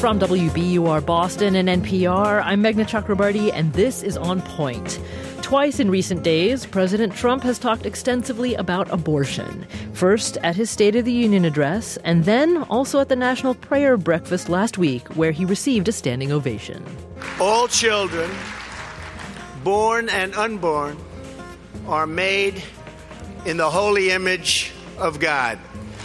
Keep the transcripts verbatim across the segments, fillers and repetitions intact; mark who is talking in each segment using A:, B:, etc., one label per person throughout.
A: From W B U R Boston and N P R, I'm Meghna Chakrabarty, and this is On Point. Twice in recent days, President Trump has talked extensively about abortion. First at his State of the Union address, and then also at the National Prayer Breakfast last week, where he received a standing ovation.
B: All children, born and unborn, are made in the holy image of God.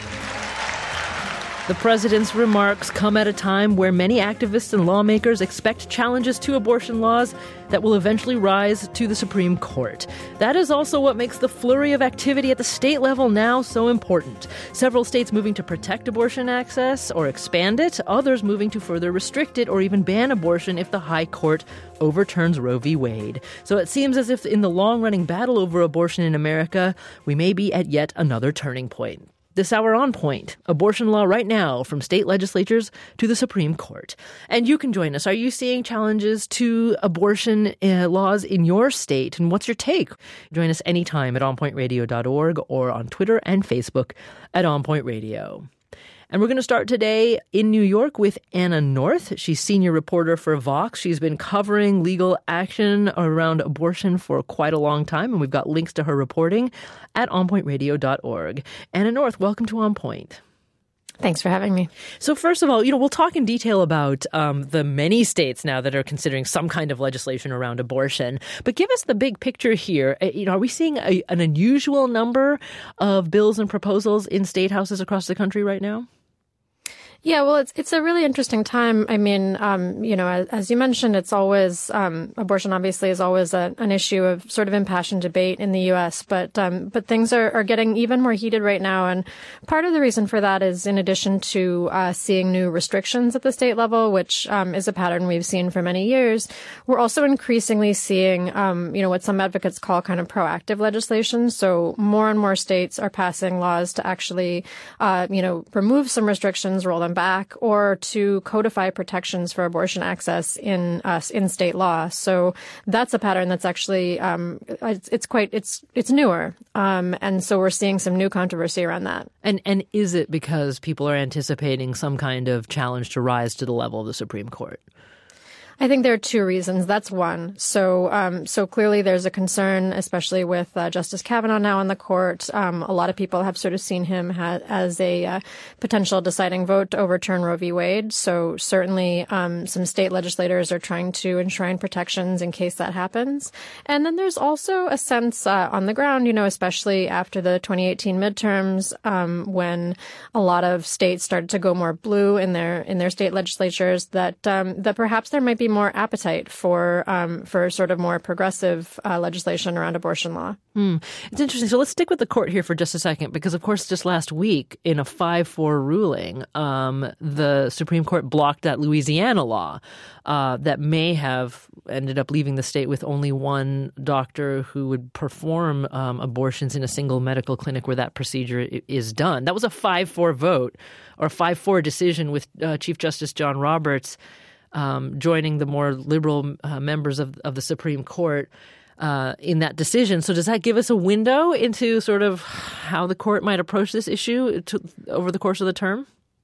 A: The president's remarks come at a time where many activists and lawmakers expect challenges to abortion laws that will eventually rise to the Supreme Court. That is also what makes the flurry of activity at the state level now so important. Several states moving to protect abortion access or expand it, others moving to further restrict it or even ban abortion if the High Court overturns Roe v. Wade. So it seems as if in the long-running battle over abortion in America, we may be at yet another turning point. This hour On Point, abortion law right now from state legislatures to the Supreme Court. And you can join us. Are you seeing challenges to abortion uh, laws in your state? And what's your take? Join us anytime at on point radio dot org or on Twitter and Facebook at On Point Radio. And we're going to start today in New York with Anna North. She's senior reporter for Vox. She's been covering legal action around abortion for quite a long time, and we've got links to her reporting at on point radio dot org. Anna North, welcome to On Point.
C: Thanks for having me.
A: So first of all, you know, we'll talk in detail about um, the many states now that are considering some kind of legislation around abortion. But give us the big picture here. You know, are we seeing a, an unusual number of bills and proposals in state houses across the country right now?
C: Yeah, well, it's it's a really interesting time. I mean, um, you know, as, as you mentioned, it's always um, abortion obviously is always a, an issue of sort of impassioned debate in the U S. But um, but things are, are getting even more heated right now. And part of the reason for that is in addition to uh, seeing new restrictions at the state level, which um, is a pattern we've seen for many years, we're also increasingly seeing, um, you know, what some advocates call kind of proactive legislation. So more and more states are passing laws to actually, uh, you know, remove some restrictions, roll them back, or to codify protections for abortion access in uh, in state law. So that's a pattern that's actually um, it's, it's quite it's it's newer, um, and so we're seeing some new controversy around that.
A: And and is it because people are anticipating some kind of challenge to rise to the level of the Supreme Court?
C: I think there are two reasons. That's one. So, um, so clearly there's a concern, especially with uh, Justice Kavanaugh now on the court. Um, a lot of people have sort of seen him ha- as a uh, potential deciding vote to overturn Roe v. Wade. So certainly um, some state legislators are trying to enshrine protections in case that happens. And then there's also a sense uh, on the ground, you know, especially after the twenty eighteen midterms, um, when a lot of states started to go more blue in their in their state legislatures, that um, that perhaps there might be more appetite for um, for sort of more progressive uh, legislation around abortion law.
A: Mm. It's interesting. So let's stick with the court here for just a second, because, of course, just last week in a five four ruling, um, the Supreme Court blocked that Louisiana law uh, that may have ended up leaving the state with only one doctor who would perform um, abortions in a single medical clinic where that procedure is done. That was a five four vote or a five four decision with uh, Chief Justice John Roberts Um, joining the more liberal uh, members of, of the Supreme Court uh, in that decision. So does that give us a window into sort of how the court might approach this issue to, over the course of the term?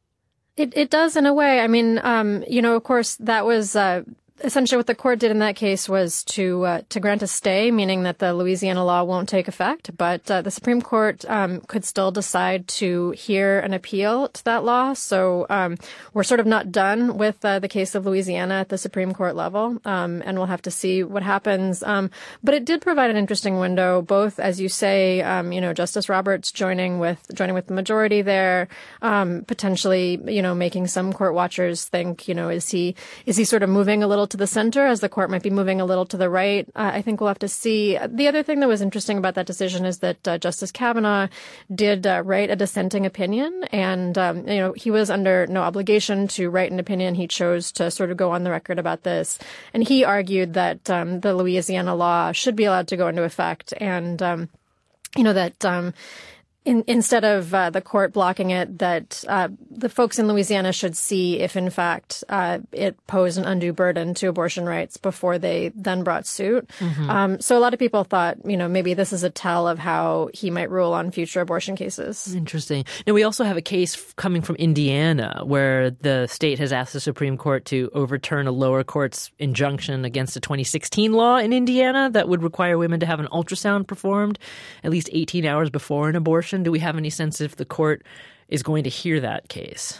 C: It, it does in a way. I mean, um, you know, of course, that was uh, essentially what the court did in that case was to uh, to grant a stay, meaning that the Louisiana law won't take effect. But uh, the Supreme Court um, could still decide to hear an appeal to that law. So um, we're sort of not done with uh, the case of Louisiana at the Supreme Court level, um, and we'll have to see what happens. Um, but it did provide an interesting window, both, as you say, um, you know, Justice Roberts joining with joining with the majority there, um, potentially, you know, making some court watchers think, you know, is he is he sort of moving a little to the center as the court might be moving a little to the right. Uh, I think we'll have to see. The other thing that was interesting about that decision is that uh, Justice Kavanaugh did uh, write a dissenting opinion, and um, you know he was under no obligation to write an opinion. He chose to sort of go on the record about this, and he argued that um, the Louisiana law should be allowed to go into effect, and um, you know that. Um, in, instead of uh, the court blocking it, that uh, the folks in Louisiana should see if, in fact, uh, it posed an undue burden to abortion rights before they then brought suit. Mm-hmm. Um, so a lot of people thought, you know, maybe this is a tell of how he might rule on future abortion cases.
A: Interesting. Now, we also have a case coming from Indiana where the state has asked the Supreme Court to overturn a lower court's injunction against a twenty sixteen law in Indiana that would require women to have an ultrasound performed at least eighteen hours before an abortion. Do we have any sense if the court is going to hear that case?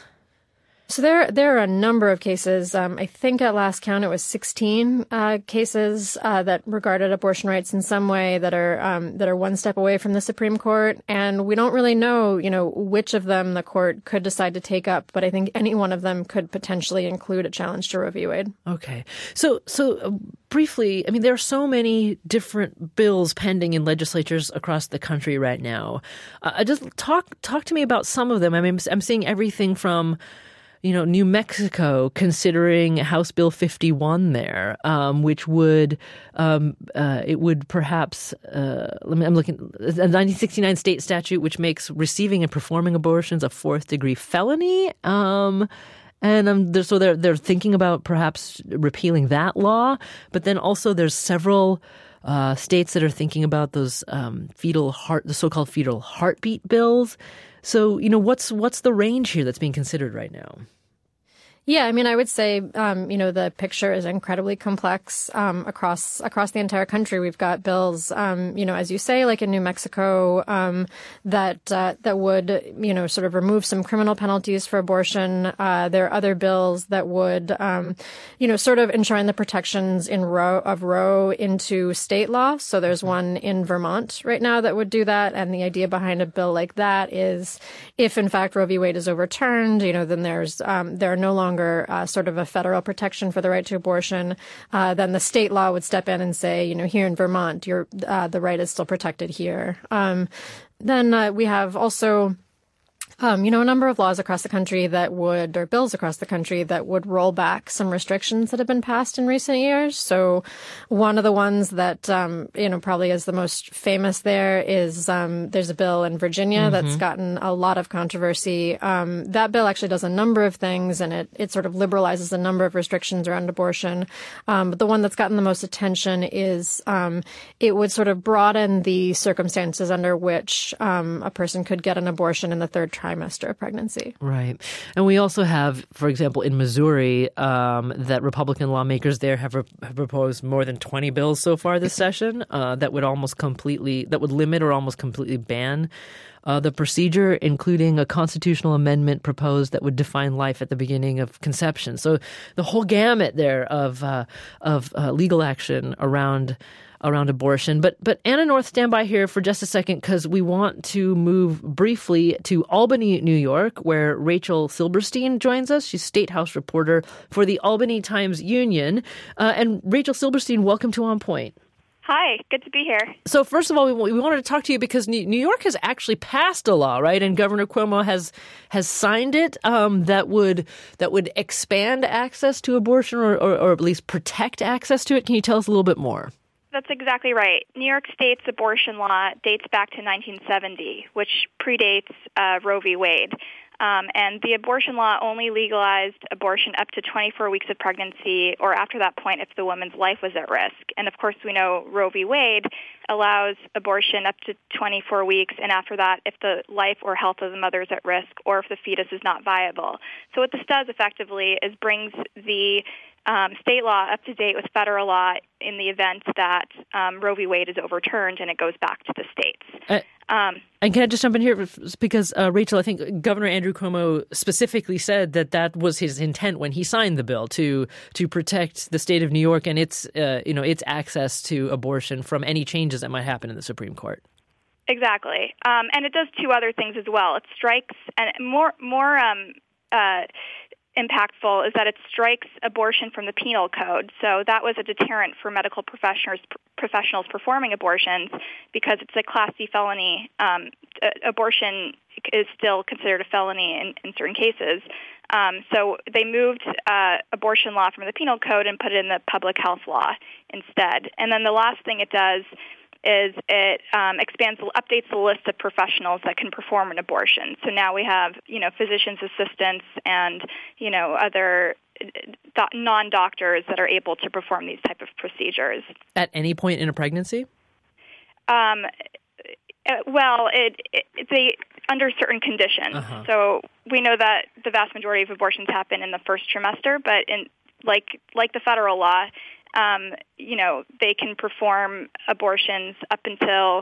C: So there, there are a number of cases. Um, I think at last count it was sixteen uh, cases uh, that regarded abortion rights in some way that are um, that are one step away from the Supreme Court, and we don't really know, you know, which of them the court could decide to take up. But I think any one of them could potentially include a challenge to Roe v. Wade.
A: Okay, so so uh, briefly, I mean, there are so many different bills pending in legislatures across the country right now. Uh, just talk talk to me about some of them. I mean, I'm seeing everything from, you know, New Mexico considering House Bill fifty-one there, um, which would um, uh, it would perhaps uh, let me, I'm looking a nineteen sixty-nine state statute which makes receiving and performing abortions a fourth degree felony. Um, and um, they're, so they're they're thinking about perhaps repealing that law. But then also there's several uh, states that are thinking about those um, fetal heart, the so-called fetal heartbeat bills. So, you know, what's what's the range here that's being considered right now?
C: Yeah, I mean, I would say, um, you know, the picture is incredibly complex um, across across the entire country. We've got bills, um, you know, as you say, like in New Mexico, um, that uh, that would, you know, sort of remove some criminal penalties for abortion. Uh, there are other bills that would, um, you know, sort of enshrine the protections in Roe of Roe into state law. So there's one in Vermont right now that would do that. And the idea behind a bill like that is, if in fact Roe v. Wade is overturned, you know, then there's um, there are no longer Uh, sort of a federal protection for the right to abortion, uh, then the state law would step in and say, you know, here in Vermont, your uh, the right is still protected here. Um, then uh, we have also Um, you know, a number of laws across the country that would, or bills across the country that would roll back some restrictions that have been passed in recent years. So one of the ones that, um, you know, probably is the most famous there is, um, there's a bill in Virginia mm-hmm. that's gotten a lot of controversy. Um, that bill actually does a number of things, and it, it sort of liberalizes a number of restrictions around abortion. Um, but the one that's gotten the most attention is, um, it would sort of broaden the circumstances under which, um, a person could get an abortion in the third trimester. trimester of pregnancy.
A: Right. And we also have, for example, in Missouri, um, that Republican lawmakers there have, re- have proposed more than twenty bills so far this session uh, that would almost completely, that would limit or almost completely ban uh, the procedure, including a constitutional amendment proposed that would define life at the beginning of conception. So the whole gamut there of, uh, of uh, legal action around around abortion. But but Anna North, stand by here for just a second, because we want to move briefly to Albany, New York, where Rachel Silberstein joins us. She's State House reporter for the Albany Times-Union. Uh, and Rachel Silberstein, welcome to On Point.
D: Hi, good to be here.
A: So first of all, we, we wanted to talk to you because New York has actually passed a law, right? And Governor Cuomo has has signed it um, that would that would expand access to abortion, or, or, or at least protect access to it. Can you tell us a little bit more?
D: That's exactly right. New York State's abortion law dates back to nineteen seventy, which predates uh, Roe v. Wade. Um, and the abortion law only legalized abortion up to twenty-four weeks of pregnancy, or after that point if the woman's life was at risk. And of course, we know Roe v. Wade allows abortion up to twenty-four weeks, and after that, if the life or health of the mother is at risk, or if the fetus is not viable. So what this does effectively is brings the Um, state law up to date with federal law in the event that um, Roe v. Wade is overturned and it goes back to the states.
A: Uh, um, and can I just jump in here? Because, uh, Rachel, I think Governor Andrew Cuomo specifically said that that was his intent when he signed the bill, to to protect the state of New York and its, uh, you know, its access to abortion from any changes that might happen in the Supreme Court.
D: Exactly. Um, and it does two other things as well. It strikes, and more, more um, uh impactful is that it strikes abortion from the penal code. So that was a deterrent for medical professionals professionals performing abortions, because it's a Class C felony. Um, abortion is still considered a felony in, in certain cases. Um, so they moved uh, abortion law from the penal code and put it in the public health law instead. And then the last thing it does is it um, expands, updates the list of professionals that can perform an abortion. So now we have, you know, physician's assistants and, you know, other do- non-doctors that are able to perform these type of procedures.
A: At any point in a pregnancy?
D: Um, well, it, it they under certain conditions.
A: Uh-huh.
D: So we know that the vast majority of abortions happen in the first trimester, but in like like the federal law, um, you know, they can perform abortions up until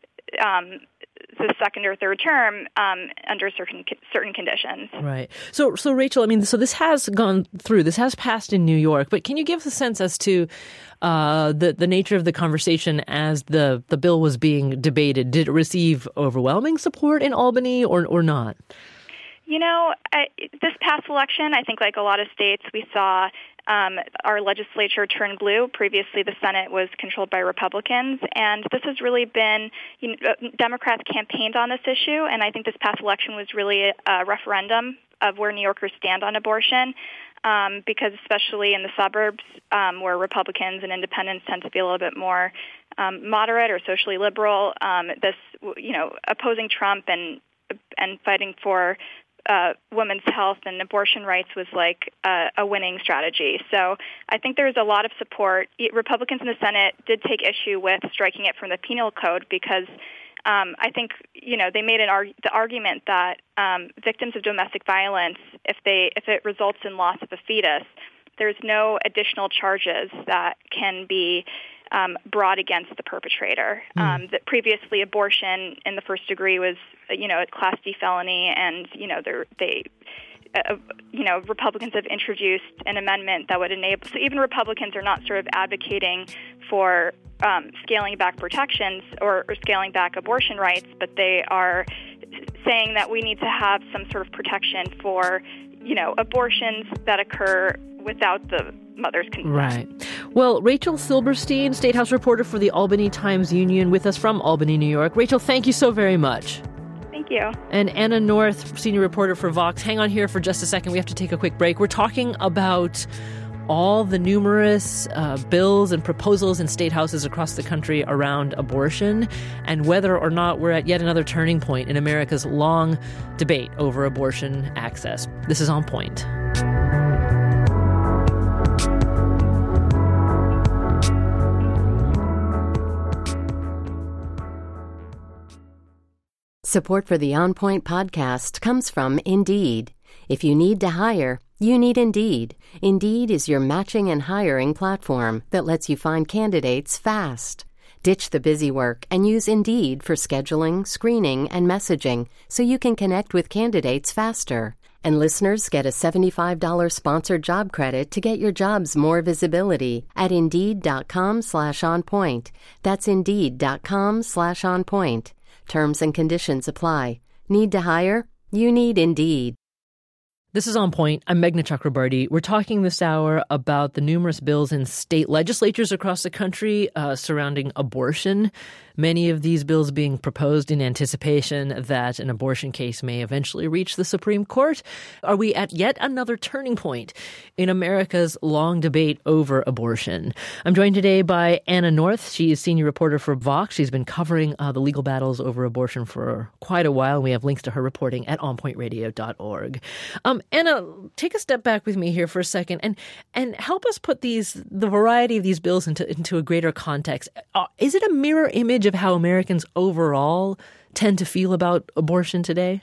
D: um, the second or third term um, under certain certain conditions.
A: Right. So, so Rachel, I mean, so this has gone through. This has passed in New York. But can you give us a sense as to uh, the the nature of the conversation as the the bill was being debated? Did it receive overwhelming support in Albany or or not?
D: You know, I, this past election, I think like a lot of states, we saw um, our legislature turn blue. Previously, the Senate was controlled by Republicans, and this has really been, you know, Democrats campaigned on this issue, and I think this past election was really a referendum of where New Yorkers stand on abortion, um, because especially in the suburbs um, where Republicans and independents tend to be a little bit more um, moderate or socially liberal, um, this, you know, opposing Trump and and fighting for Uh, women's health and abortion rights was like uh, a winning strategy. So I think there's a lot of support. Republicans in the Senate did take issue with striking it from the penal code because um, I think, you know, they made an arg- the argument that um, victims of domestic violence, if they if it results in loss of a fetus, there's no additional charges that can be Um, brought against the perpetrator. Mm. Um, that previously abortion in the first degree was, you know, a Class D felony, and you know, they, uh, you know, Republicans have introduced an amendment that would enable. So even Republicans are not sort of advocating for um, scaling back protections or, or scaling back abortion rights, but they are saying that we need to have some sort of protection for, you know, abortions that occur without the mother's consent.
A: Right. Well, Rachel Silberstein, State House reporter for the Albany Times-Union, with us from Albany, New York. Rachel, thank you so very much.
D: Thank you.
A: And Anna North, senior reporter for Vox. Hang on here for just a second. We have to take a quick break. We're talking about all the numerous uh, bills and proposals in state houses across the country around abortion and whether or not we're at yet another turning point in America's long debate over abortion access. This is On Point.
E: Support for the On Point podcast comes from Indeed. If you need to hire, you need Indeed. Indeed is your matching and hiring platform that lets you find candidates fast. Ditch the busy work and use Indeed for scheduling, screening, and messaging so you can connect with candidates faster. And listeners get a seventy-five dollars sponsored job credit to get your jobs more visibility at Indeed.com slash on point. That's Indeed.com slash on point. Terms and conditions apply. Need to hire? You need Indeed.
A: This is On Point. I'm Meghna Chakrabarti. We're talking this hour about the numerous bills in state legislatures across the country uh, surrounding abortion. Many of these bills being proposed in anticipation that an abortion case may eventually reach the Supreme Court. Are we at yet another turning point in America's long debate over abortion? I'm joined today by Anna North. She is senior reporter for Vox. She's been covering uh, the legal battles over abortion for quite a while. We have links to her reporting at on point radio dot org. Um, Anna, take a step back with me here for a second and and help us put these the variety of these bills into into a greater context. Uh, is it a mirror image of how Americans overall tend to feel about abortion today?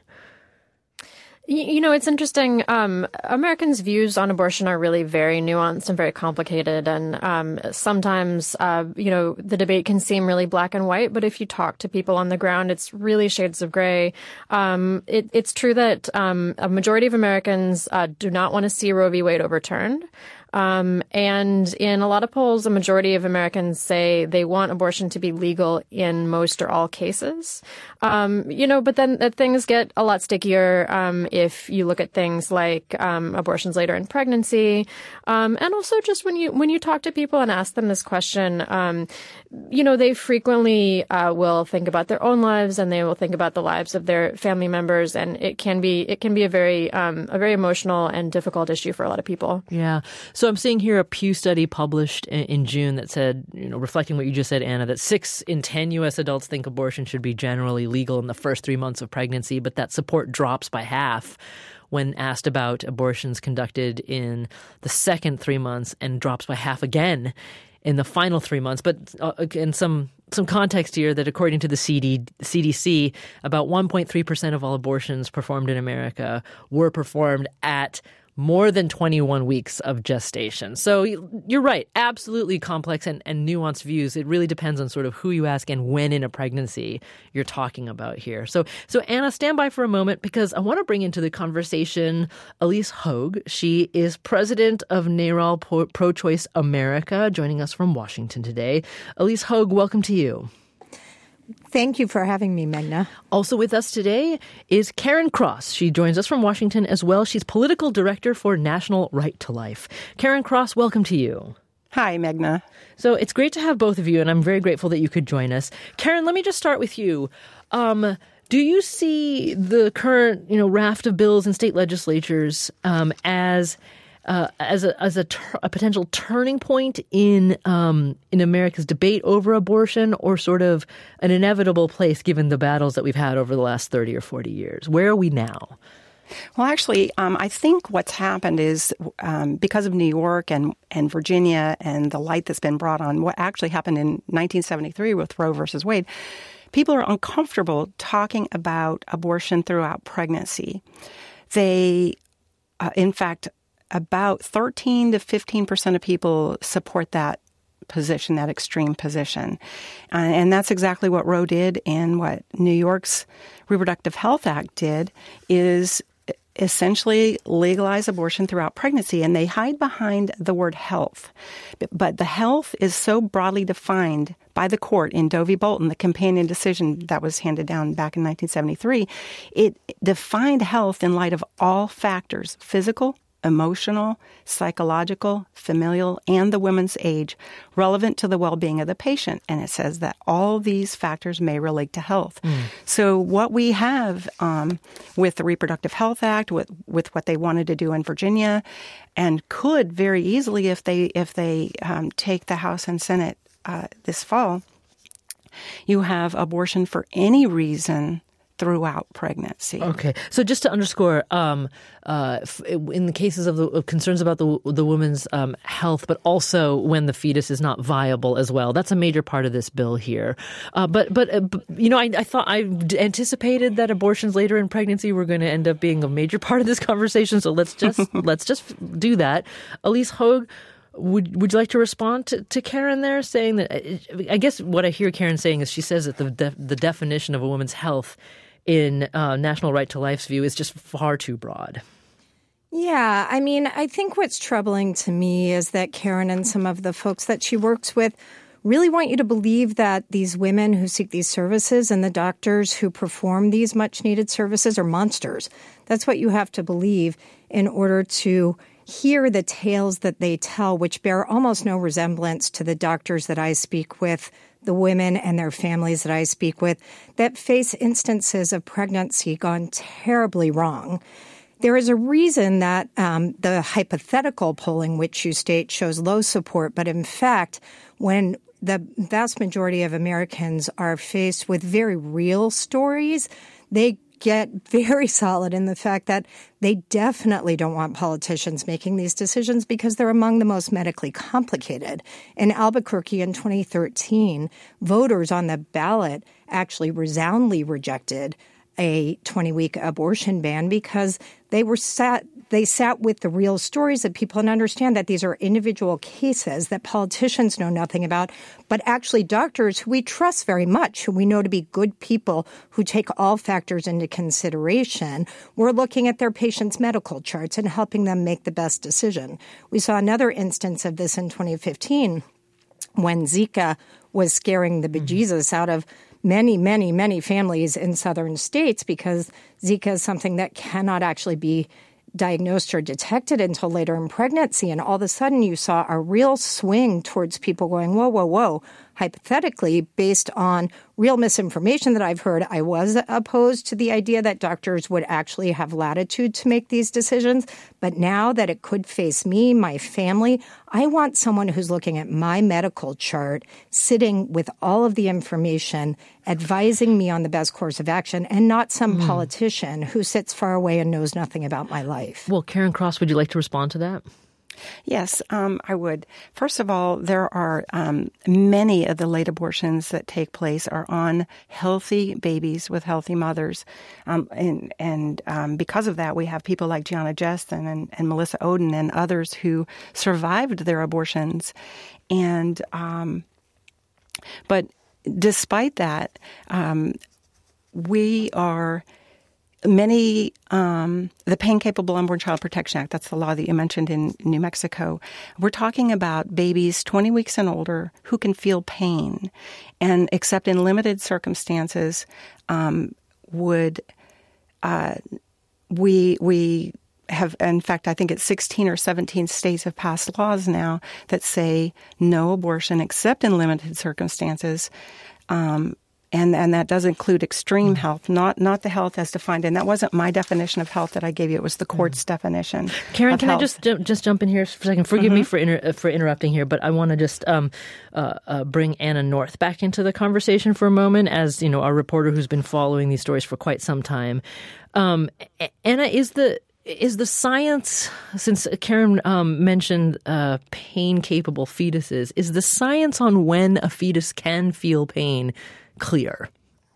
C: You know, it's interesting. Um, Americans' views on abortion are really very nuanced and very complicated. And um, sometimes, uh, you know, the debate can seem really black and white. But if you talk to people on the ground, it's really shades of gray. Um, it, it's true that um, a majority of Americans uh, do not want to see Roe v. Wade overturned. Um, and in a lot of polls, a majority of Americans say they want abortion to be legal in most or all cases. Um, you know, but then uh, things get a lot stickier um, if you look at things like um, abortions later in pregnancy, um, and also just when you when you talk to people and ask them this question, um, you know, they frequently uh, will think about their own lives and they will think about the lives of their family members, and it can be it can be a very um, a very emotional and difficult issue for a lot of people.
A: Yeah. So So I'm seeing here a Pew study published in, in June that said, you know, reflecting what you just said, Anna, that six in ten U S adults think abortion should be generally legal in the first three months of pregnancy, but that support drops by half when asked about abortions conducted in the second three months and drops by half again in the final three months. But uh, in some some context here that according to the C D, C D C, about one point three percent of all abortions performed in America were performed at more than twenty-one weeks of gestation. So you're right, absolutely complex and, and nuanced views. It really depends on sort of who you ask and when in a pregnancy you're talking about here. So, so Anna, stand by for a moment because I want to bring into the conversation Elise Hogue. She is president of NARAL Pro-Choice America, joining us from Washington today. Elise Hogue, welcome to you.
F: Thank you for having me, Meghna.
A: Also with us today is Karen Cross. She joins us from Washington as well. She's political director for National Right to Life. Karen Cross, welcome to you.
G: Hi, Meghna.
A: So it's great to have both of you, and I'm very grateful that you could join us. Karen, let me just start with you. Um, do you see the current, you know, raft of bills in state legislatures um, as Uh, as a as a, ter- a potential turning point in um, in America's debate over abortion, or sort of an inevitable place given the battles that we've had over the last thirty or forty years? Where are we now?
G: Well, actually, um, I think what's happened is um, because of New York and, and Virginia and the light that's been brought on what actually happened in nineteen seventy-three with Roe versus Wade, people are uncomfortable talking about abortion throughout pregnancy. They, uh, in fact, about thirteen to fifteen percent of people support that position, that extreme position. Uh, and that's exactly what Roe did, and what New York's Reproductive Health Act did is essentially legalize abortion throughout pregnancy. And they hide behind the word health. But the health is so broadly defined by the court in Doe v. Bolton, the companion decision that was handed down back in nineteen seventy-three. It defined health in light of all factors: physical, emotional, psychological, familial, and the woman's age, relevant to the well-being of the patient. And it says that all these factors may relate to health. Mm. So what we have um, with the Reproductive Health Act, with, with what they wanted to do in Virginia, and could very easily, if they if they um, take the House and Senate uh, this fall, you have abortion for any reason throughout pregnancy.
A: Okay. So just to underscore, um, uh, in the cases of the of concerns about the the woman's um, health, but also when the fetus is not viable as well, that's a major part of this bill here. Uh, but, but, uh, you know, I, I thought I anticipated that abortions later in pregnancy were going to end up being a major part of this conversation. So let's just let's just do that. Elise Hogue, Would would you like to respond to, to Karen there, saying that, I guess what I hear Karen saying is she says that the de- the definition of a woman's health in uh, National Right to Life's view is just far too broad.
F: Yeah, I mean, I think what's troubling to me is that Karen and some of the folks that she works with really want you to believe that these women who seek these services and the doctors who perform these much-needed services are monsters. That's what you have to believe in order to hear the tales that they tell, which bear almost no resemblance to the doctors that I speak with, the women and their families that I speak with, that face instances of pregnancy gone terribly wrong. There is a reason that um, the hypothetical polling, which you state, shows low support. But in fact, when the vast majority of Americans are faced with very real stories, they get very solid in the fact that they definitely don't want politicians making these decisions because they're among the most medically complicated. In Albuquerque in twenty thirteen, voters on the ballot actually resoundingly rejected a twenty-week abortion ban because they were sat they sat with the real stories of people and understand that these are individual cases that politicians know nothing about, but actually doctors who we trust very much, who we know to be good people who take all factors into consideration, we're looking at their patients' medical charts and helping them make the best decision. We saw another instance of this in twenty fifteen when Zika was scaring the bejesus out of many, many, many families in southern states because Zika is something that cannot actually be diagnosed or detected until later in pregnancy. And all of a sudden you saw a real swing towards people going, whoa, whoa, whoa, hypothetically, based on real misinformation that I've heard, I was opposed to the idea that doctors would actually have latitude to make these decisions. But now that it could face me, my family, I want someone who's looking at my medical chart, sitting with all of the information, advising me on the best course of action, and not some mm. politician who sits far away and knows nothing about my life.
A: Well, Karen Cross, would you like to respond to that?
G: Yes, um, I would. First of all, there are um, many of the late abortions that take place are on healthy babies with healthy mothers. Um, and and um, because of that, we have people like Gianna Jessen and, and Melissa Ohden and others who survived their abortions. And um, but despite that, um, we are... Many, um, the Pain-Capable Unborn Child Protection Act, that's the law that you mentioned in New Mexico. We're talking about babies twenty weeks and older who can feel pain and, except in limited circumstances, um, would, uh, we, we have, in fact, I think it's sixteen or seventeen states have passed laws now that say no abortion except in limited circumstances. Um, And and that does include extreme health, not not the health as defined. And that wasn't my definition of health that I gave you. It was the court's mm. definition.
A: Karen,
G: of
A: can
G: health.
A: I just just jump in here for a second? Forgive mm-hmm. me for inter- for interrupting here, but I want to just um, uh, uh, bring Anna North back into the conversation for a moment, as you know, our reporter who's been following these stories for quite some time. Um, Anna, is the Is the science, since Karen um, mentioned uh, pain-capable fetuses, is the science on when a fetus can feel pain clear?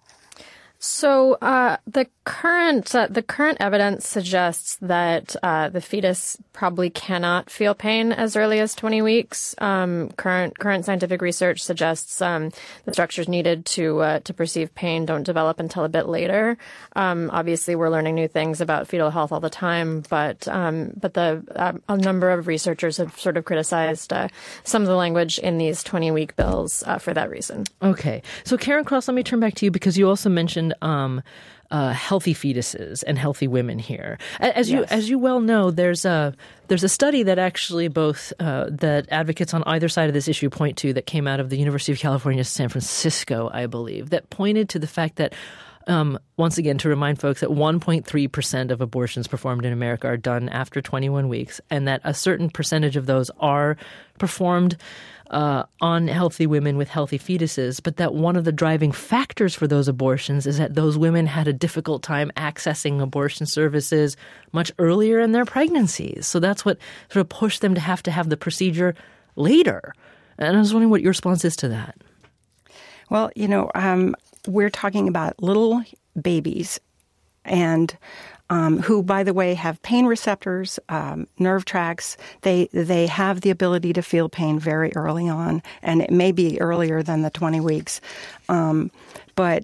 C: So uh, the current uh, the current evidence suggests that uh, the fetus probably cannot feel pain as early as twenty weeks. Um, current current scientific research suggests um, the structures needed to uh, to perceive pain don't develop until a bit later. Um, obviously, we're learning new things about fetal health all the time, but um, but the uh, a number of researchers have sort of criticized uh, some of the language in these twenty week bills uh, for that reason.
A: Okay, so Karen Cross, let me turn back to you because you also mentioned Um, uh, healthy fetuses and healthy women here. As you yes. as you well know, there's a there's a study that actually both uh, that advocates on either side of this issue point to that came out of the University of California, San Francisco, I believe, that pointed to the fact that um, once again, to remind folks that one point three percent of abortions performed in America are done after twenty-one weeks, and that a certain percentage of those are performed Uh, on healthy women with healthy fetuses, but that one of the driving factors for those abortions is that those women had a difficult time accessing abortion services much earlier in their pregnancies. So that's what sort of pushed them to have to have the procedure later. And I was wondering what your response is to that.
G: Well, you know, um, we're talking about little babies and Um, who, by the way, have pain receptors, um, nerve tracts. They they have the ability to feel pain very early on, and it may be earlier than the twenty weeks. Um, but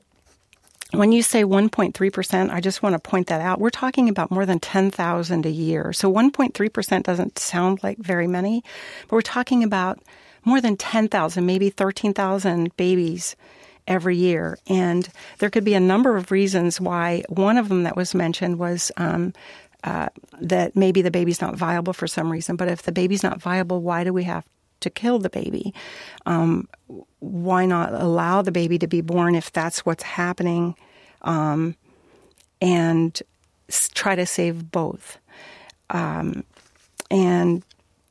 G: when you say one point three percent, I just want to point that out. We're talking about more than ten thousand a year. So one point three percent doesn't sound like very many, but we're talking about more than ten thousand, maybe thirteen thousand babies every year. And there could be a number of reasons why. One of them that was mentioned was um, uh, that maybe the baby's not viable for some reason. But if the baby's not viable, why do we have to kill the baby? Um, why not allow the baby to be born if that's what's happening, um, and s- try to save both? Um, and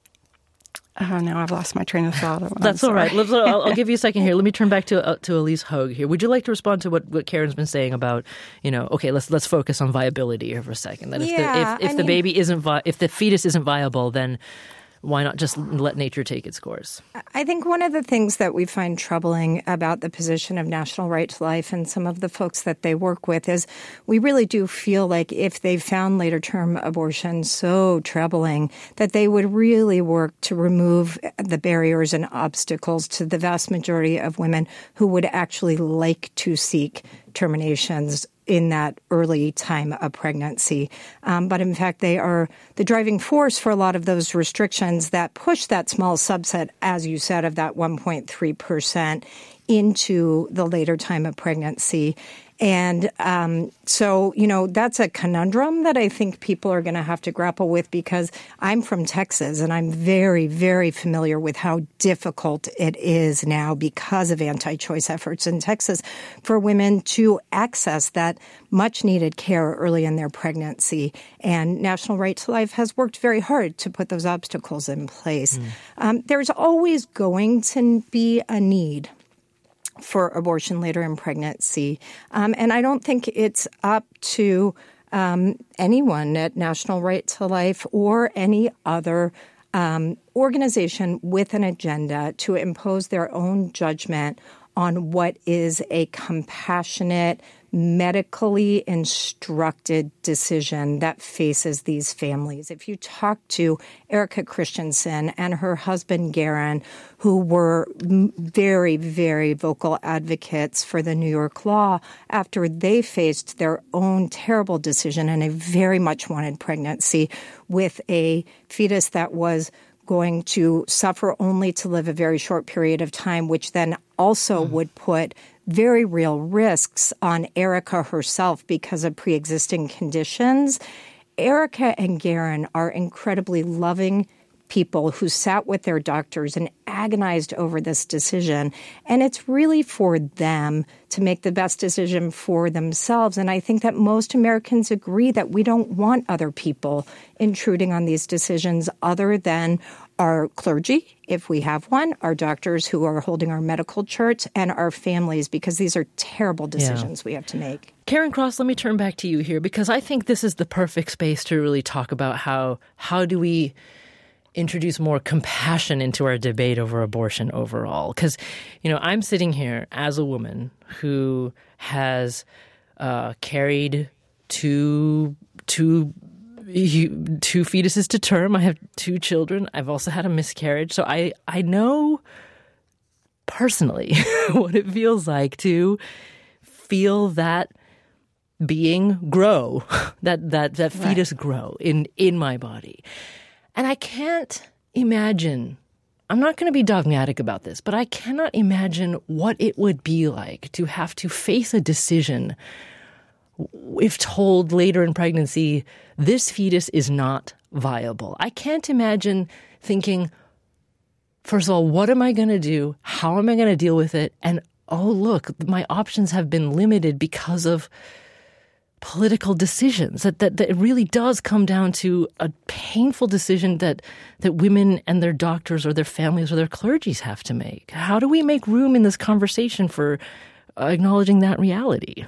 G: Oh, now I've lost my train of thought.
A: That's all right. I'll, I'll give you a second here. Let me turn back to uh, to Elise Hogue here. Would you like to respond to what, what Karen's been saying about, you know, okay, let's let's focus on viability here for a second. That if
F: yeah,
A: the, if, if
F: I
A: the
F: mean,
A: baby isn't vi- if the fetus isn't viable, then why not just let nature take its course?
F: I think one of the things that we find troubling about the position of National Right to Life and some of the folks that they work with is we really do feel like if they found later-term abortion so troubling that they would really work to remove the barriers and obstacles to the vast majority of women who would actually like to seek terminations in that early time of pregnancy. Um, but in fact, they are the driving force for a lot of those restrictions that push that small subset, as you said, of that one point three percent into the later time of pregnancy. And um, so, you know, that's a conundrum that I think people are going to have to grapple with, because I'm from Texas and I'm very, very familiar with how difficult it is now because of anti-choice efforts in Texas for women to access that much needed care early in their pregnancy. And National Right to Life has worked very hard to put those obstacles in place. Mm. Um, there's always going to be a need for abortion later in pregnancy. Um, and I don't think it's up to um, anyone at National Right to Life or any other um, organization with an agenda to impose their own judgment on what is a compassionate, medically instructed decision that faces these families. If you talk to Erica Christensen and her husband, Garen, who were very, very vocal advocates for the New York law after they faced their own terrible decision and a very much wanted pregnancy with a fetus that was going to suffer only to live a very short period of time, which then also mm. would put very real risks on Erica herself because of pre-existing conditions. Erica and Garen are incredibly loving people who sat with their doctors and agonized over this decision. And it's really for them to make the best decision for themselves. And I think that most Americans agree that we don't want other people intruding on these decisions other than our clergy, if we have one, our doctors who are holding our medical charts, and our families, because these are terrible decisions yeah. we have to make.
A: Karen Cross, let me turn back to you here, because I think this is the perfect space to really talk about how how do we introduce more compassion into our debate over abortion overall. Because, you know, I'm sitting here as a woman who has uh, carried two two two fetuses to term. I have two children. I've also had a miscarriage. So I, I know personally what it feels like to feel that being grow, that that, that fetus right. grow in, in my body. And I can't imagine, I'm not going to be dogmatic about this, but I cannot imagine what it would be like to have to face a decision if told later in pregnancy, this fetus is not viable. I can't imagine thinking, first of all, what am I going to do? How am I going to deal with it? And, oh, look, my options have been limited because of political decisions. That, that, that it really does come down to a painful decision that, that women and their doctors or their families or their clergies have to make. How do we make room in this conversation for uh, acknowledging that reality?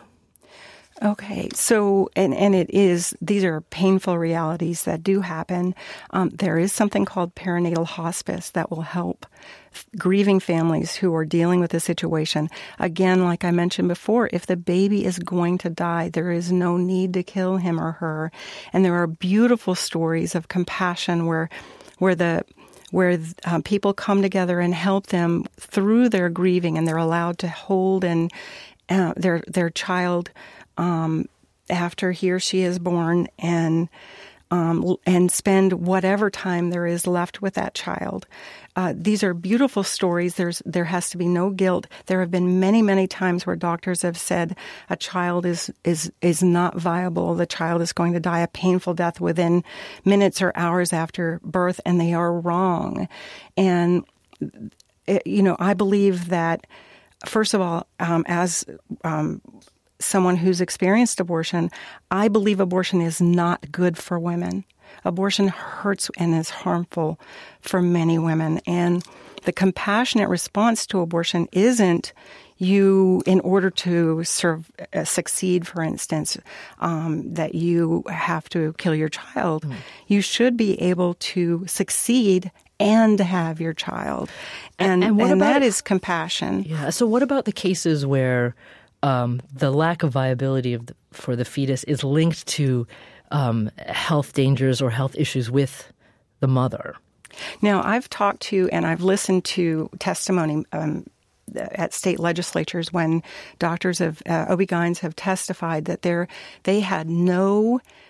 G: Okay, so, and, and it is, these are painful realities that do happen. Um, there is something called perinatal hospice that will help f- grieving families who are dealing with the situation. Again, like I mentioned before, if the baby is going to die, there is no need to kill him or her. And there are beautiful stories of compassion where, where the where uh, people come together and help them through their grieving, and they're allowed to hold and uh, their their child Um, after he or she is born, and um, and spend whatever time there is left with that child. Uh, these are beautiful stories. There's there has to be no guilt. There have been many, many times where doctors have said a child is is is not viable. The child is going to die a painful death within minutes or hours after birth, and they are wrong. And it, you know, I believe that, first of all, um, as um, someone who's experienced abortion, I believe abortion is not good for women. Abortion hurts and is harmful for many women. And the compassionate response to abortion isn't you, in order to serve, uh, succeed, for instance, um, that you have to kill your child. Mm. You should be able to succeed and have your child. And, and, what and about, that is compassion.
A: Yeah. So what about the cases where Um, the lack of viability of the, for the fetus is linked to um, health dangers or health issues with the mother?
G: Now, I've talked to and I've listened to testimony um, at state legislatures when doctors of uh, O B G Y Ns have testified that they're, they had no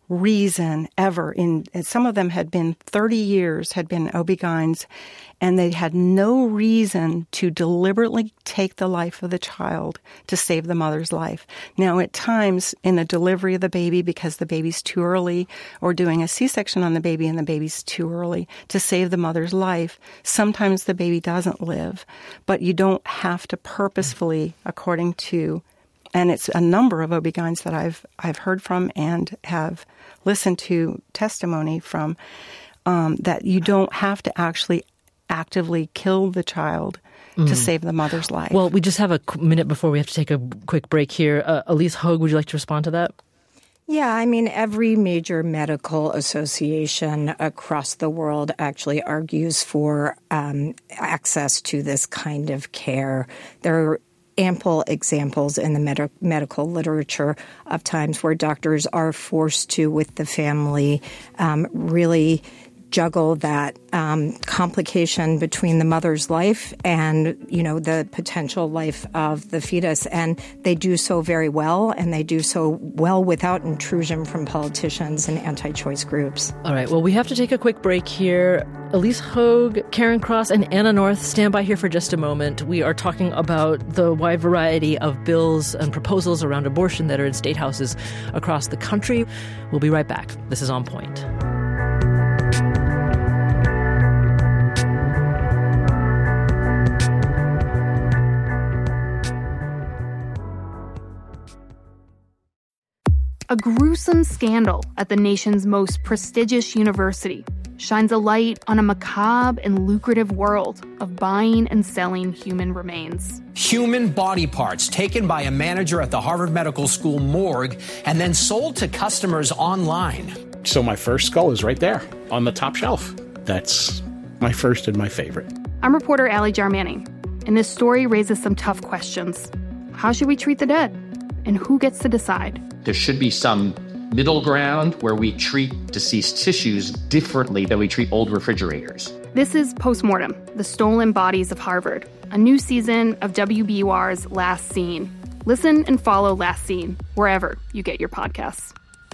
G: reason ever. In some of them had been thirty years, had been O B G Y Ns, and they had no reason to deliberately take the life of the child to save the mother's life. Now, at times in the delivery of the baby, because the baby's too early, or doing a C-section on the baby and the baby's too early to save the mother's life, sometimes the baby doesn't live. But you don't have to purposefully, according to, and it's a number of O B G Y Ns that I've I've heard from and have listened to testimony from, um, that you don't have to actually actively kill the child mm. to save the mother's life.
A: Well, we just have a minute before we have to take a quick break here. Uh, Elise Hoag, would you like to respond to that?
F: Yeah, I mean, every major medical association across the world actually argues for um, access to this kind of care. There are ample examples in the med- medical literature of times where doctors are forced to, with the family, um, really juggle that um, complication between the mother's life and, you know, the potential life of the fetus. And they do so very well, and they do so well without intrusion from politicians and anti-choice groups.
A: All right. Well, we have to take a quick break here. Elise Hoag, Karen Cross, and Anna North, stand by here for just a moment. We are talking about the wide variety of bills and proposals around abortion that are in state houses across the country. We'll be right back. This is On Point.
H: A gruesome scandal at the nation's most prestigious university shines a light on a macabre and lucrative world of buying and selling human remains.
I: Human body parts taken by a manager at the Harvard Medical School morgue and then sold to customers online.
J: So my first skull is right there on the top shelf. That's my first and my favorite.
H: I'm reporter Allie Jarmanning, and this story raises some tough questions. How should we treat the dead? And who gets to decide?
K: There should be some middle ground where we treat deceased tissues differently than we treat old refrigerators.
H: This is Postmortem, the Stolen Bodies of Harvard, a new season of W B U R's Last Scene. Listen and follow Last Scene wherever you get your podcasts.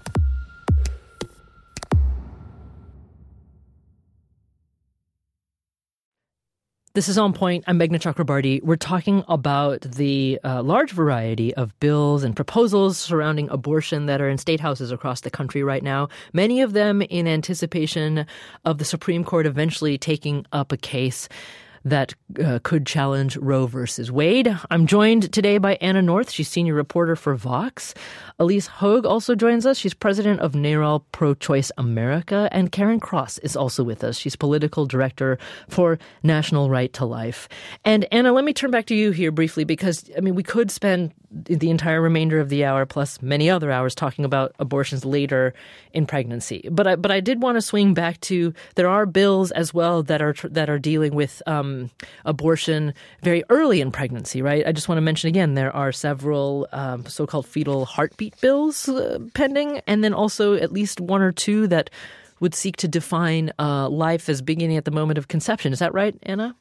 A: This is On Point. I'm Meghna Chakrabarti. We're talking about the uh, large variety of bills and proposals surrounding abortion that are in state houses across the country right now, many of them in anticipation of the Supreme Court eventually taking up a case that uh, could challenge Roe versus Wade. I'm joined today by Anna North. She's senior reporter for Vox. Elise Hoag also joins us. She's president of NARAL Pro-Choice America. And Karen Cross is also with us. She's political director for National Right to Life. And Anna, let me turn back to you here briefly because, I mean, we could spend the entire remainder of the hour plus many other hours talking about abortions later in pregnancy. But I, but I did want to swing back to there are bills as well that are that are dealing with um, abortion very early in pregnancy, right? I just want to mention again, there are several um, so-called fetal heartbeat bills uh, pending, and then also at least one or two that would seek to define uh, life as beginning at the moment of conception. Is that right, Anna?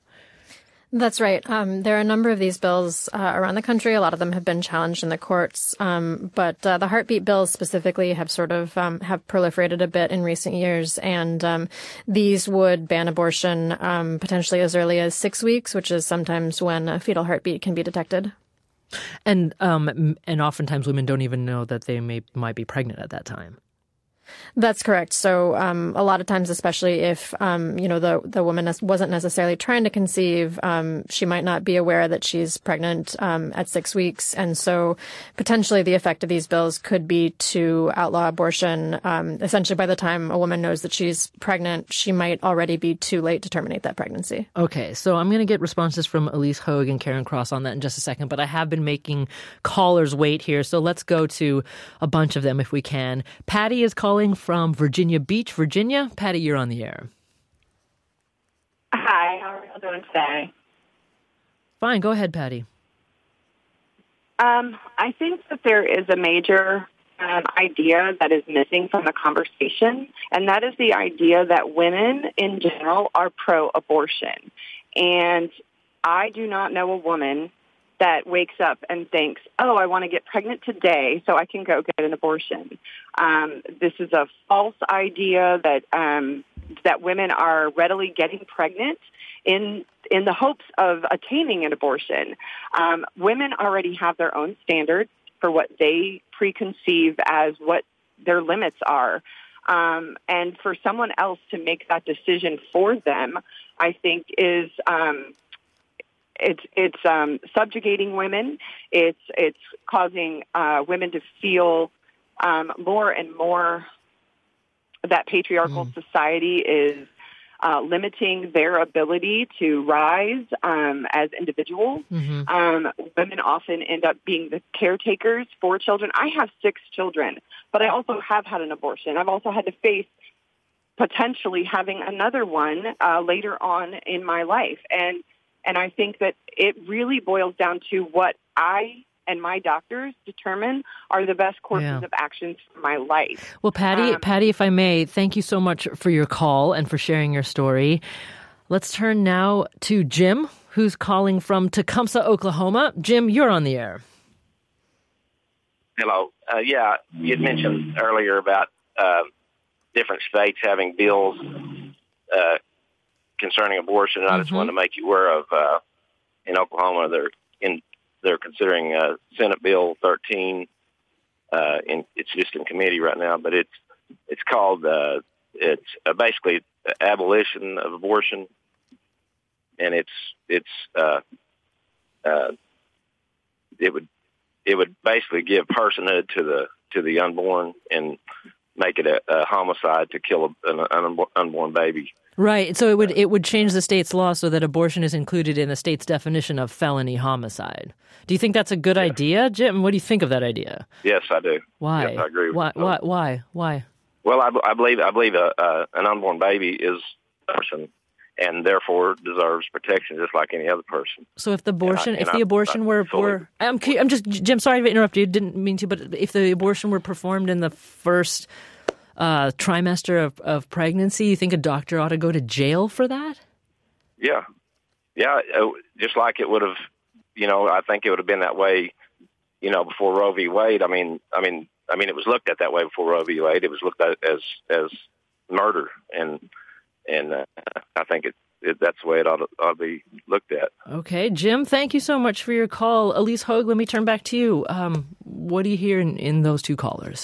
C: That's right. Um, there are a number of these bills uh, around the country. A lot of them have been challenged in the courts. Um, but uh, the heartbeat bills specifically have sort of um, have proliferated a bit in recent years. And um, these would ban abortion um, potentially as early as six weeks, which is sometimes when a fetal heartbeat can be detected.
A: And um, and oftentimes women don't even know that they may might be pregnant at that time.
C: That's correct. So um, a lot of times, especially if, um, you know, the, the woman wasn't necessarily trying to conceive, um, she might not be aware that she's pregnant um, at six weeks. And so potentially the effect of these bills could be to outlaw abortion. Um, essentially, by the time a woman knows that she's pregnant, she might already be too late to terminate that pregnancy.
A: Okay, so I'm going to get responses from Elise Hoag and Karen Cross on that in just a second. But I have been making callers wait here. So let's go to a bunch of them if we can. Patty is calling from Virginia Beach, Virginia. Patty, you're on the air.
L: Hi, how are you doing today?
A: Fine, go ahead, Patty.
L: Um, I think that there is a major um, idea that is missing from the conversation, and that is the idea that women in general are pro-abortion. And I do not know a woman that wakes up and thinks, oh, I want to get pregnant today so I can go get an abortion. Um, this is a false idea that um, that women are readily getting pregnant in in the hopes of attaining an abortion. Um, women already have their own standards for what they preconceive as what their limits are. Um, and for someone else to make that decision for them, I think is um, it's it's um, subjugating women. It's it's causing uh, women to feel um, more and more that patriarchal mm. society is uh, limiting their ability to rise um, as individuals. Mm-hmm. Um, women often end up being the caretakers for children. I have six children, but I also have had an abortion. I've also had to face potentially having another one uh, later on in my life. And and I think that it really boils down to what I and my doctors determine are the best courses yeah. of actions for my life.
A: Well, Patty,
L: um,
A: Patty, if I may, thank you so much for your call and for sharing your story. Let's turn now to Jim, who's calling from Tecumseh, Oklahoma. Jim, you're on the air.
M: Hello. Uh, yeah, you had mentioned earlier about uh, different states having bills uh, concerning abortion. I mm-hmm. just wanted to make you aware of uh, in Oklahoma, they're in they're considering uh, Senate Bill thirteen. Uh, in, it's just in committee right now, but it's it's called uh, it's uh, basically abolition of abortion, and it's it's uh, uh, it would it would basically give personhood to the to the unborn and make it a, a homicide to kill a, an unborn, unborn baby.
A: Right. So it would it would change the state's law so that abortion is included in the state's definition of felony homicide. Do you think that's a good yeah. idea, Jim? What do you think of that idea?
M: Yes, I do.
A: Why?
M: Yes, I agree with
A: why,
M: you.
A: why? Why? Why?
M: Well, I, I believe I believe a, uh, an unborn baby is a person and therefore deserves protection just like any other person.
A: So if the abortion,
M: I,
A: if the I, abortion I, were, were, I'm, I'm just, Jim, sorry to interrupt you. Didn't mean to, but if the abortion were performed in the first uh, trimester of, of pregnancy, you think a doctor ought to go to jail for that?
M: Yeah, yeah. Uh, just like it would have, you know, I think it would have been that way, you know, before Roe v. Wade. I mean, I mean, I mean, it was looked at that way before Roe v. Wade. It was looked at as as murder, and and uh, I think it, it that's the way it ought to, ought to be looked at.
A: Okay, Jim, thank you so much for your call. Elise Hogue, let me turn back to you. Um, what do you hear in, in those two callers?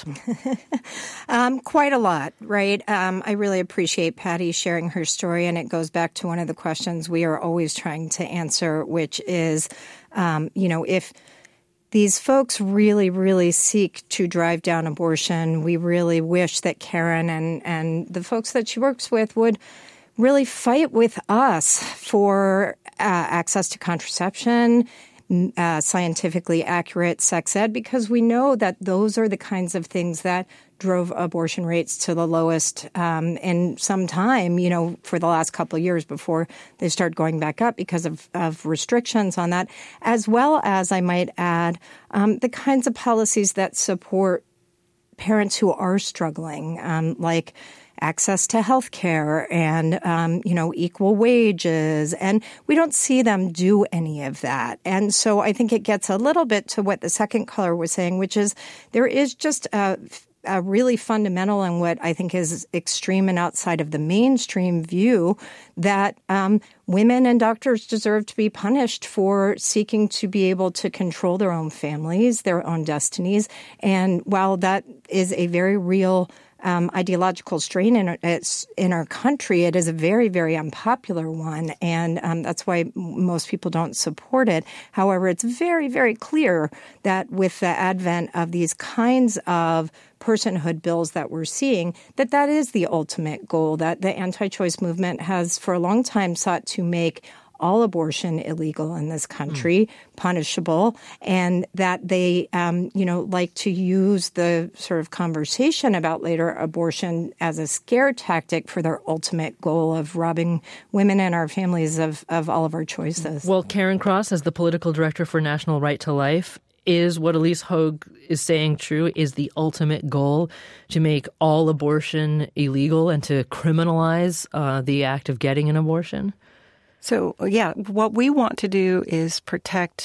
F: um, quite a lot, right? Um, I really appreciate Patty sharing her story, and it goes back to one of the questions we are always trying to answer, which is, um, you know, if these folks really, really seek to drive down abortion, we really wish that Karen and, and the folks that she works with would really fight with us for uh, access to contraception, uh, scientifically accurate sex ed, because we know that those are the kinds of things that drove abortion rates to the lowest um, in some time, you know, for the last couple of years before they start going back up because of, of restrictions on that, as well as, I might add, um, the kinds of policies that support parents who are struggling, um, like access to health care and, um, you know, equal wages. And we don't see them do any of that. And so I think it gets a little bit to what the second caller was saying, which is there is just a a really fundamental and what I think is extreme and outside of the mainstream view that um, women and doctors deserve to be punished for seeking to be able to control their own families, their own destinies. And while that is a very real Um, ideological strain in, in our country, it is a very, very unpopular one, and um, that's why most people don't support it. However, it's very, very clear that with the advent of these kinds of personhood bills that we're seeing, that that is the ultimate goal, that the anti-choice movement has for a long time sought to make all abortion illegal in this country, mm. punishable, and that they, um, you know, like to use the sort of conversation about later abortion as a scare tactic for their ultimate goal of robbing women and our families of, of all of our choices.
A: Well, Karen Cross, as the political director for National Right to Life, is what Elise Hogue is saying true? Is the ultimate goal to make all abortion illegal and to criminalize uh, the act of getting an abortion?
G: So, yeah, what we want to do is protect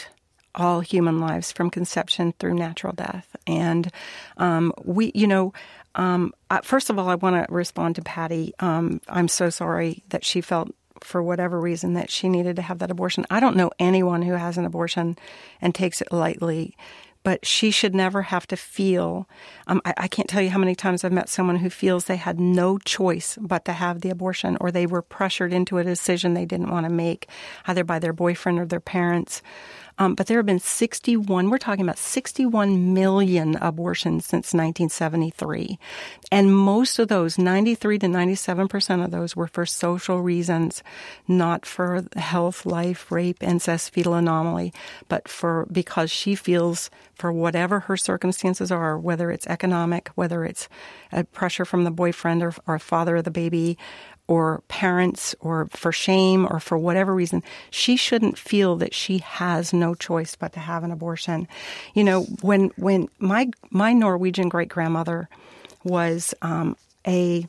G: all human lives from conception through natural death. And um, we, you know, um, first of all, I want to respond to Patty. Um, I'm so sorry that she felt, for whatever reason, that she needed to have that abortion. I don't know anyone who has an abortion and takes it lightly. But she should never have to feel, um, I, I can't tell you how many times I've met someone who feels they had no choice but to have the abortion, or they were pressured into a decision they didn't want to make, either by their boyfriend or their parents. Um, but there have been sixty-one, we're talking about sixty-one million abortions since nineteen seventy-three. And most of those, ninety-three to ninety-seven percent of those, were for social reasons, not for health, life, rape, incest, fetal anomaly, but for because she feels, for whatever her circumstances are, whether it's economic, whether it's a pressure from the boyfriend or, or father of the baby, or parents, or for shame, or for whatever reason, she shouldn't feel that she has no choice but to have an abortion. You know, when when my my Norwegian great grandmother was um, a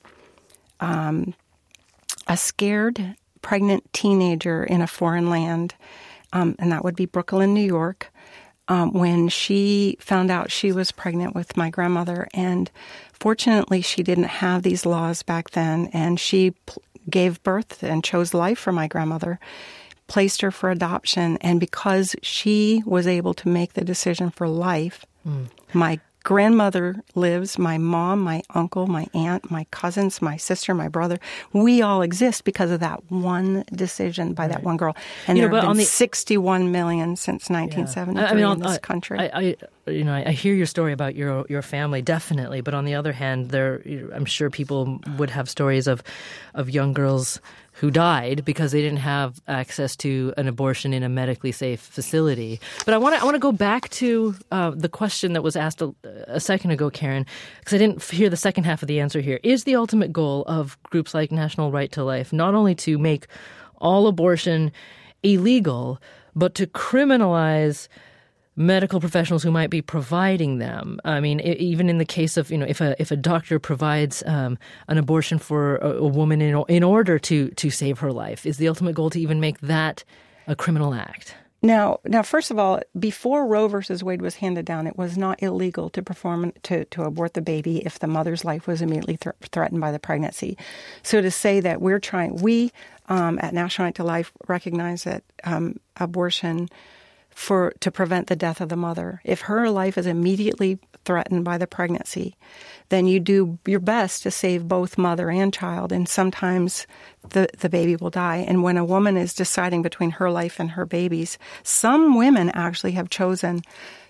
G: um, a scared pregnant teenager in a foreign land, um, and that would be Brooklyn, New York. Um, when she found out she was pregnant with my grandmother, and fortunately she didn't have these laws back then, and she pl- gave birth and chose life for my grandmother, placed her for adoption, and because she was able to make the decision for life, mm. my grandmother lives, my mom, my uncle, my aunt, my cousins, my sister, my brother. We all exist because of that one decision by right. that one girl. And you there know, have been the, sixty-one million since nineteen seventy-three yeah. I mean, in this
A: I,
G: country.
A: I, I, you know, I hear your story about your your family, definitely. But on the other hand, there, I'm sure people would have stories of, of young girls who died because they didn't have access to an abortion in a medically safe facility. But I want to I want to go back to uh, the question that was asked a, a second ago, Karen, because I didn't hear the second half of the answer here. Is the ultimate goal of groups like National Right to Life not only to make all abortion illegal, but to criminalize medical professionals who might be providing them? I mean, even in the case of, you know, if a if a doctor provides um, an abortion for a, a woman in in order to to save her life, is the ultimate goal to even make that a criminal act?
G: Now, now, first of all, before Roe versus Wade was handed down, it was not illegal to perform to, to abort the baby if the mother's life was immediately th- threatened by the pregnancy. So to say that we're trying, we um, at National Right to Life recognize that um, abortion for to prevent the death of the mother. If her life is immediately threatened by the pregnancy, then you do your best to save both mother and child, and sometimes the, the baby will die. And when a woman is deciding between her life and her baby's, some women actually have chosen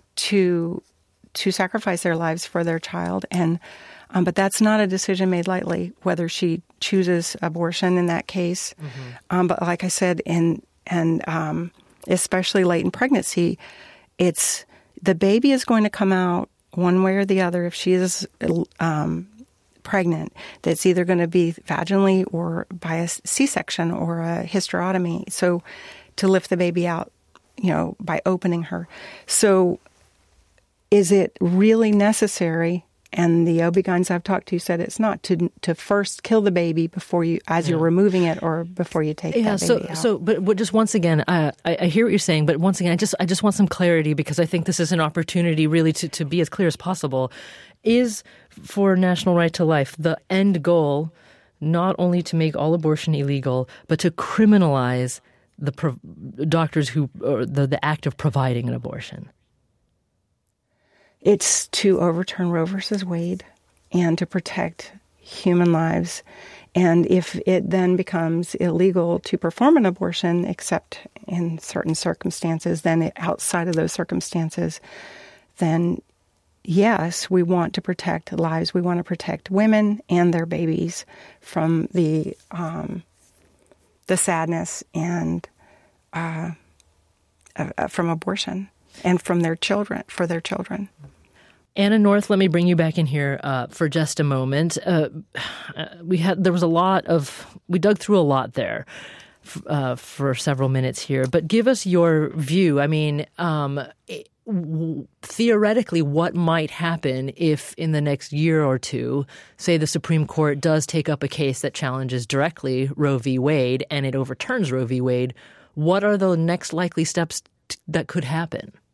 G: to to sacrifice their lives for their child. And um, but that's not a decision made lightly, whether she chooses abortion in that case. Mm-hmm. Um, but like I said, in and um, especially late in pregnancy, it's the baby is going to come out one way or the other if she is um, pregnant. That's either going to be vaginally or by a C-section or a hysterotomy. So to lift the baby out, you know, by opening her. So is it really necessary? And the O B G Y Ns I've talked to said it's not to to first kill the baby before you, as yeah. you're removing it, or before you take
A: yeah,
G: that
A: so,
G: baby out.
A: So, but, but just once again, uh, I, I hear what you're saying, but once again, I just I just want some clarity, because I think this is an opportunity really to, to be as clear as possible. Is for National Right to Life the end goal not only to make all abortion illegal, but to criminalize the pro- doctors who or the the act of providing an abortion?
G: It's to overturn Roe versus Wade and to protect human lives. And if it then becomes illegal to perform an abortion, except in certain circumstances, then it, outside of those circumstances, then yes, we want to protect lives. We want to protect women and their babies from the um, the sadness and uh, uh, from abortion, and from their children, for their children.
A: Anna North, let me bring you back in here uh, for just a moment. Uh, we had there was a lot of we dug through a lot there uh, for several minutes here, but give us your view. I mean, um, it, w- theoretically, what might happen if in the next year or two, say the Supreme Court does take up a case that challenges directly Roe v. Wade and it overturns Roe v. Wade? What are the next likely steps t- that could happen?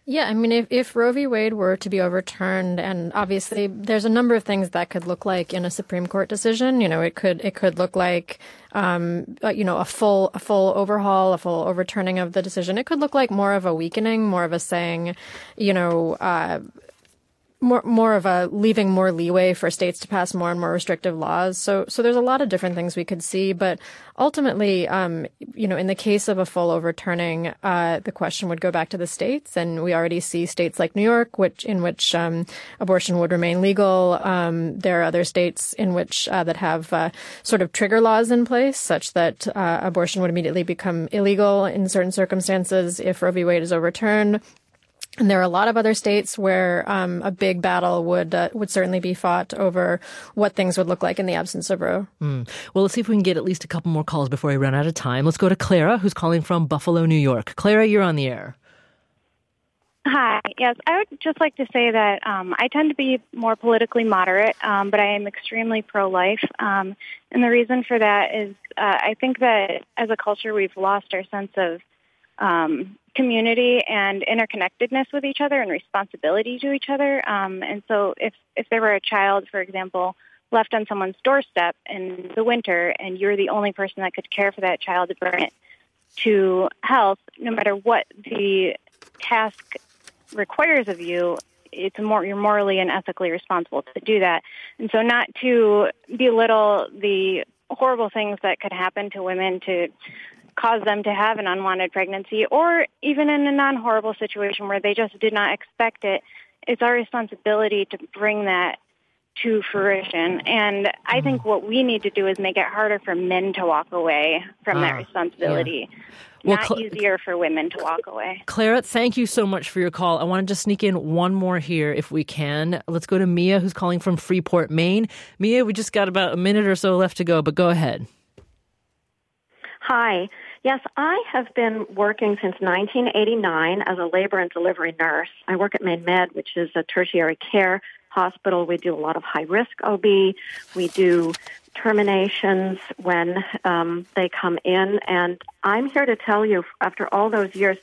C: Yeah, I mean, if, if Roe v. Wade were to be overturned, and obviously there's a number of things that could look like in a Supreme Court decision. You know, it could it could look like, um, you know, a full a full overhaul, a full overturning of the decision. It could look like more of a weakening, more of a saying, you know, uh, more more of a leaving more leeway for states to pass more and more restrictive laws. So so there's a lot of different things we could see. But ultimately, um, you know, in the case of a full overturning, uh, the question would go back to the states. And we already see states like New York, which in which um, abortion would remain legal. Um, there are other states in which uh, that have uh, sort of trigger laws in place such that uh, abortion would immediately become illegal in certain circumstances if Roe v. Wade is overturned. And there are a lot of other states where um, a big battle would uh, would certainly be fought over what things would look like in the absence of Roe.
A: Mm. Well, let's see if we can get at least a couple more calls before we run out of time. Let's go to Clara, who's calling from Buffalo, New York. Clara, you're on the air.
N: Hi. Yes, I would just like to say that um, I tend to be more politically moderate, um, but I am extremely pro-life. Um, and the reason for that is uh, I think that as a culture we've lost our sense of um community and interconnectedness with each other and responsibility to each other. Um, and so if, if there were a child, for example, left on someone's doorstep in the winter and you're the only person that could care for that child to bring it to health, no matter what the task requires of you, it's more, you're morally and ethically responsible to do that. And so not to belittle the horrible things that could happen to women to cause them to have an unwanted pregnancy, or even in a non-horrible situation where they just did not expect it, it's our responsibility to bring that to fruition. And I think what we need to do is make it harder for men to walk away from ah, that responsibility. Yeah. Well, Not Cl- easier for women to walk away.
A: Clara, thank you so much for your call. I want to just sneak in one more here if we can. Let's go to Mia, who's calling from Freeport, Maine. Mia, we just got about a minute or so left to go, but go ahead.
O: Hi. Yes, I have been working since nineteen eighty-nine as a labor and delivery nurse. I work at Maine Med, which is a tertiary care hospital. We do a lot of high-risk O B. We do terminations when um, they come in. And I'm here to tell you, after all those years,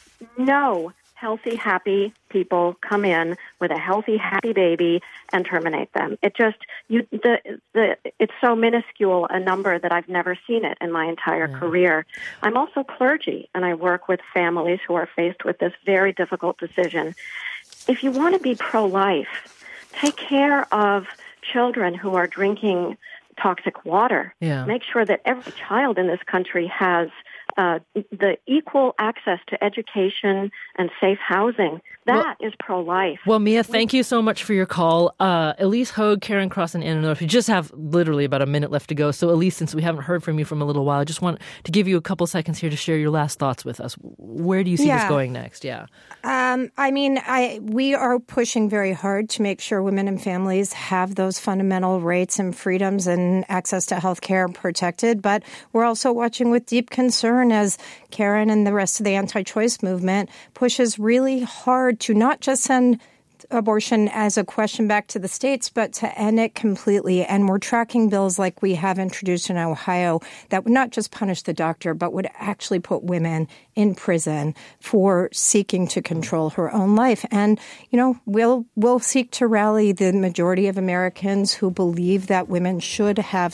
O: no healthy, happy people come in with a healthy, happy baby and terminate them. It just, you, the, the, it's so minuscule a number that I've never seen it in my entire yeah. career. I'm also clergy, and I work with families who are faced with this very difficult decision. If you want to be pro-life, take care of children who are drinking toxic water.
A: Yeah.
O: Make sure that every child in this country has Uh, the equal access to education and safe housing. That well, is pro-life.
A: Well, Mia, thank you so much for your call. Uh, Elise Hogue, Karen Cross, and Anna North. We just have literally about a minute left to go. So, Elise, since we haven't heard from you from a little while, I just want to give you a couple seconds here to share your last thoughts with us. Where do you see
F: yeah.
A: this going next? Yeah.
F: Um, I mean, I we are pushing very hard to make sure women and families have those fundamental rights and freedoms and access to health care protected. But we're also watching with deep concern as Karen and the rest of the anti-choice movement pushes really hard to not just send abortion as a question back to the states, but to end it completely. And we're tracking bills like we have introduced in Ohio that would not just punish the doctor, but would actually put women in prison for seeking to control her own life. And, you know, we'll, we'll seek to rally the majority of Americans who believe that women should have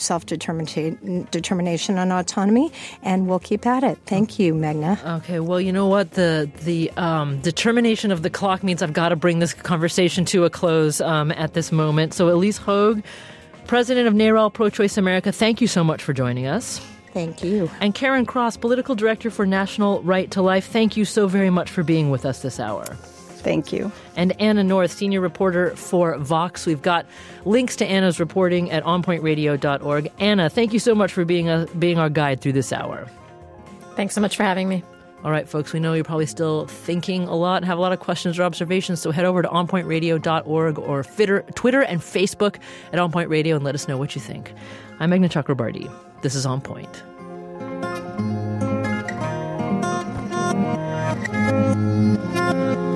F: self-determination and autonomy, and we'll keep at it. Thank you, Meghna.
A: Okay, well, you know what? The, the um, determination of the clock means I've got to bring this conversation to a close um, at this moment. So Elise Hogue, president of NARAL Pro-Choice America, thank you so much for joining us.
F: Thank you.
A: And Karen Cross, political director for National Right to Life, thank you so very much for being with us this hour.
G: Thank you.
A: And Anna North, senior reporter for Vox. We've got links to Anna's reporting at on point radio dot org. Anna, thank you so much for being a, being our guide through this hour.
C: Thanks so much for having me.
A: All right, folks, we know you're probably still thinking a lot and have a lot of questions or observations, so head over to on point radio dot org or Twitter and Facebook at On Point Radio and let us know what you think. I'm Meghna Chakrabarti. This is On Point.
P: Thank you.